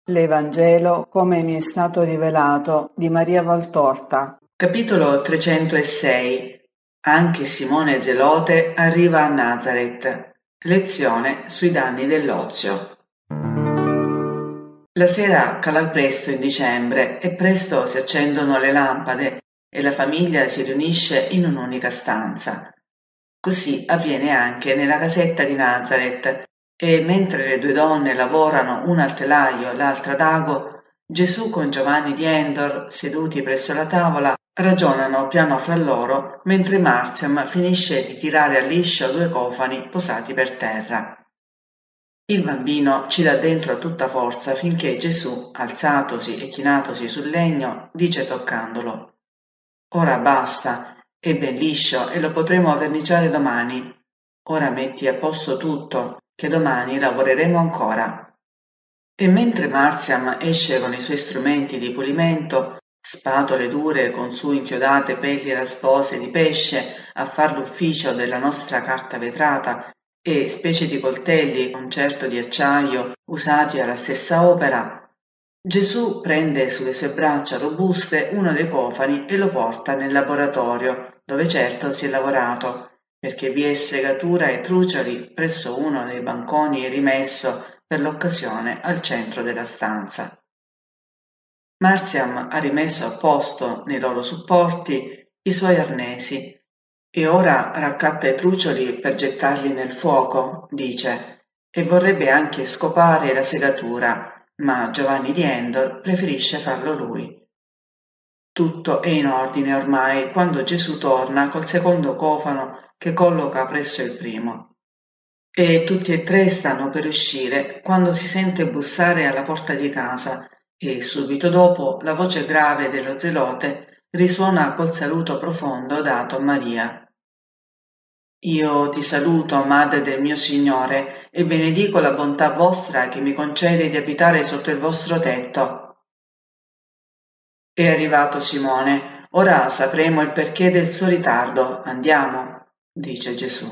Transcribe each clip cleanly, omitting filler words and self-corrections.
L'Evangelo come mi è stato rivelato di Maria Valtorta. Capitolo 306. Anche Simone Zelote arriva a Nazareth. Lezione sui danni dell'ozio. La sera cala presto in dicembre e presto si accendono le lampade e la famiglia si riunisce in un'unica stanza. Così avviene anche nella casetta di Nazareth e mentre le due donne lavorano una al telaio e l'altra ad ago, Gesù con Giovanni di Endor, seduti presso la tavola, ragionano piano fra loro mentre Marziam finisce di tirare a liscio due cofani posati per terra. Il bambino ci dà dentro a tutta forza finché Gesù, alzatosi e chinatosi sul legno, dice toccandolo: «Ora basta, è ben liscio e lo potremo verniciare domani. Ora metti a posto tutto, che domani lavoreremo ancora». E mentre Marziam esce con i suoi strumenti di pulimento, spatole dure con su inchiodate pelli raspose di pesce a far l'ufficio della nostra carta vetrata e specie di coltelli con certo di acciaio usati alla stessa opera, Gesù prende sulle sue braccia robuste uno dei cofani e lo porta nel laboratorio, dove certo si è lavorato, perché vi è segatura e trucioli presso uno dei banconi rimesso per l'occasione al centro della stanza. Marziam ha rimesso a posto nei loro supporti i suoi arnesi e ora raccatta i trucioli per gettarli nel fuoco, dice, e vorrebbe anche scopare la segatura, ma Giovanni di Endor preferisce farlo lui. Tutto è in ordine ormai quando Gesù torna col secondo cofano che colloca presso il primo. E tutti e tre stanno per uscire quando si sente bussare alla porta di casa e subito dopo la voce grave dello zelote risuona col saluto profondo dato a Maria. «Io ti saluto, Madre del mio Signore, e benedico la bontà vostra che mi concede di abitare sotto il vostro tetto». È arrivato Simone, ora sapremo il perché del suo ritardo. Andiamo, dice Gesù.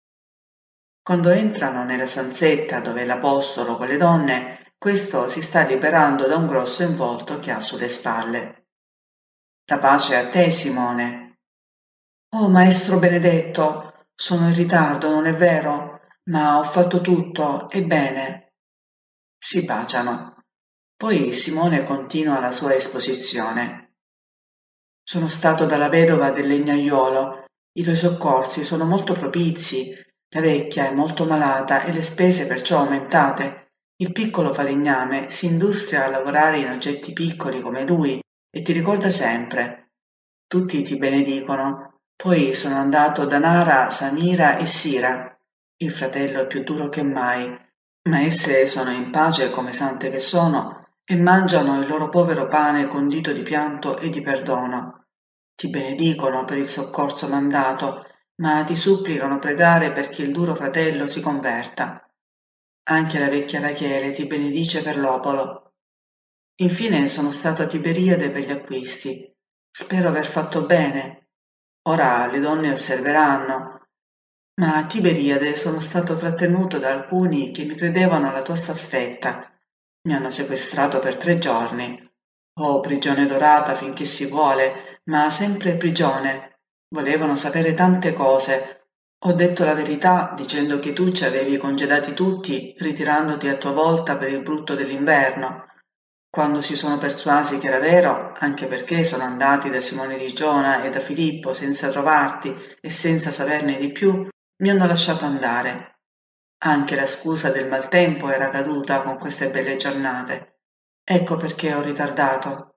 Quando entrano nella stanzetta dove è l'apostolo con le donne, questo si sta liberando da un grosso involto che ha sulle spalle. «La pace a te, Simone». «Oh, maestro benedetto, sono in ritardo, non è vero? Ma ho fatto tutto, ebbene». Si baciano. Poi Simone continua la sua esposizione. «Sono stato dalla vedova del legnaiuolo. I tuoi soccorsi sono molto propizi. La vecchia è molto malata e le spese perciò aumentate. Il piccolo falegname si industria a lavorare in oggetti piccoli come lui e ti ricorda sempre. Tutti ti benedicono. Poi sono andato da Nara, Samira e Sira. Il fratello è più duro che mai, ma esse sono in pace come sante che sono e mangiano il loro povero pane condito di pianto e di perdono. Ti benedicono per il soccorso mandato, ma ti supplicano pregare perché il duro fratello si converta. Anche la vecchia Rachele ti benedice per l'opolo. Infine sono stato a Tiberiade per gli acquisti. Spero aver fatto bene. Ora le donne osserveranno. Ma a Tiberiade sono stato trattenuto da alcuni che mi credevano la tua staffetta. Mi hanno sequestrato per 3 giorni. Oh, prigione dorata finché si vuole, ma sempre prigione. Volevano sapere tante cose. Ho detto la verità dicendo che tu ci avevi congedati tutti, ritirandoti a tua volta per il brutto dell'inverno. Quando si sono persuasi che era vero, anche perché sono andati da Simone di Giona e da Filippo senza trovarti e senza saperne di più, mi hanno lasciato andare. Anche la scusa del maltempo era caduta con queste belle giornate. Ecco perché ho ritardato.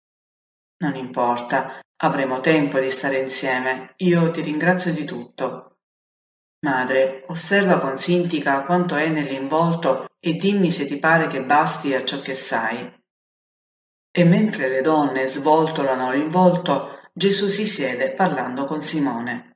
Non importa, avremo tempo di stare insieme. Io ti ringrazio di tutto. Madre, osserva con sintica quanto è nell'involto e dimmi se ti pare che basti a ciò che sai. E mentre le donne svoltolano l'involto, Gesù si siede parlando con Simone.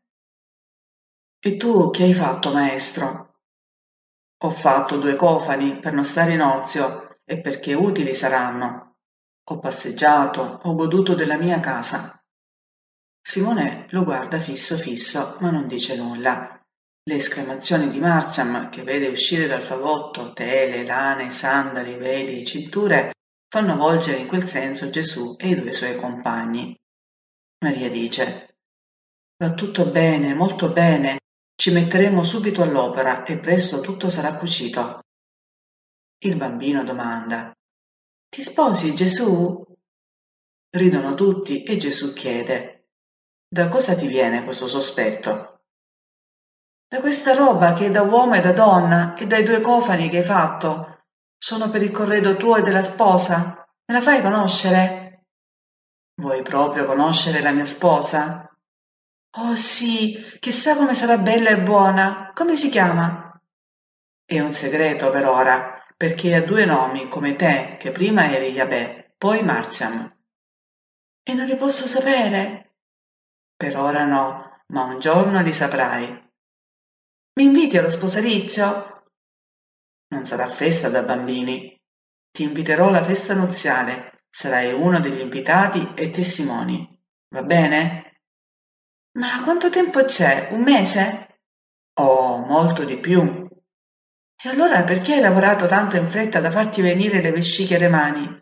«E tu che hai fatto, maestro?» «Ho fatto 2 cofani per non stare in ozio e perché utili saranno. Ho passeggiato, ho goduto della mia casa». Simone lo guarda fisso fisso, ma non dice nulla. Le esclamazioni di Marciam, che vede uscire dal fagotto tele, lane, sandali, veli, cinture, fanno volgere in quel senso Gesù e i due suoi compagni. Maria dice: «Va tutto bene, molto bene, ci metteremo subito all'opera e presto tutto sarà cucito». Il bambino domanda: «Ti sposi, Gesù?» Ridono tutti e Gesù chiede: «Da cosa ti viene questo sospetto?» «Da questa roba che è da uomo e da donna e dai 2 cofani che hai fatto. Sono per il corredo tuo e della sposa. Me la fai conoscere?» «Vuoi proprio conoscere la mia sposa?» «Oh sì, chissà come sarà bella e buona. Come si chiama?» «È un segreto per ora, perché ha 2 nomi come te, che prima eri Yahweh, poi Marziam». «E non li posso sapere?» «Per ora no, ma un giorno li saprai». «Mi inviti allo sposalizio?» «Non sarà festa da bambini. Ti inviterò alla festa nuziale, sarai uno degli invitati e testimoni. Va bene?» «Ma quanto tempo c'è? Un mese?» «Oh, molto di più». «E allora perché hai lavorato tanto in fretta da farti venire le vesciche alle mani?»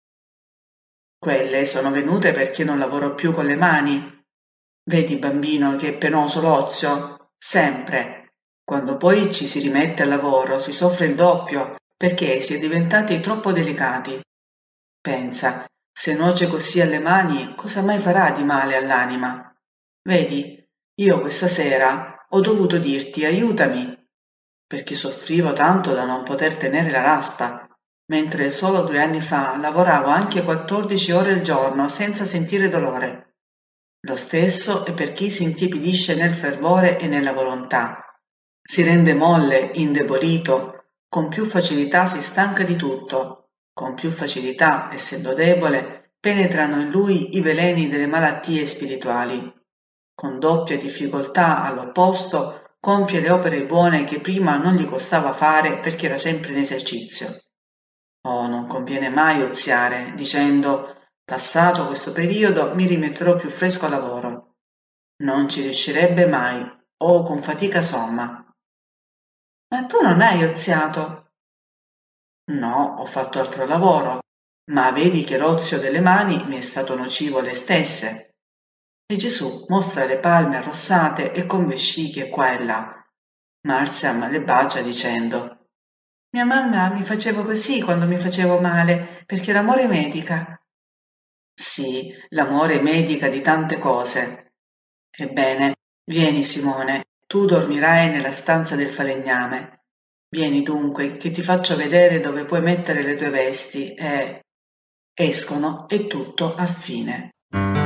«Quelle sono venute perché non lavoro più con le mani. Vedi, bambino, che è penoso l'ozio? Sempre. Quando poi ci si rimette al lavoro si soffre il doppio perché si è diventati troppo delicati. Pensa, se nuoce così alle mani, cosa mai farà di male all'anima? Vedi, io questa sera ho dovuto dirti aiutami, perché soffrivo tanto da non poter tenere la raspa, mentre solo 2 anni fa lavoravo anche 14 ore al giorno senza sentire dolore. Lo stesso è per chi si intiepidisce nel fervore e nella volontà. Si rende molle, indebolito, con più facilità si stanca di tutto, con più facilità, essendo debole, penetrano in lui i veleni delle malattie spirituali. Con doppia difficoltà, all'opposto, compie le opere buone che prima non gli costava fare perché era sempre in esercizio. Oh, non conviene mai oziare, dicendo «passato questo periodo mi rimetterò più fresco al lavoro». Non ci riuscirebbe mai, o con fatica somma. «Ma tu non hai oziato?» «No, ho fatto altro lavoro, ma vedi che l'ozio delle mani mi è stato nocivo le stesse». E Gesù mostra le palme arrossate e con vesciche qua e là. Marziam le bacia dicendo: «Mia mamma mi faceva così quando mi facevo male, perché l'amore medica». «Sì, l'amore medica di tante cose». «Ebbene, vieni Simone, tu dormirai nella stanza del falegname. Vieni dunque, che ti faccio vedere dove puoi mettere le tue vesti» e escono e tutto a fine.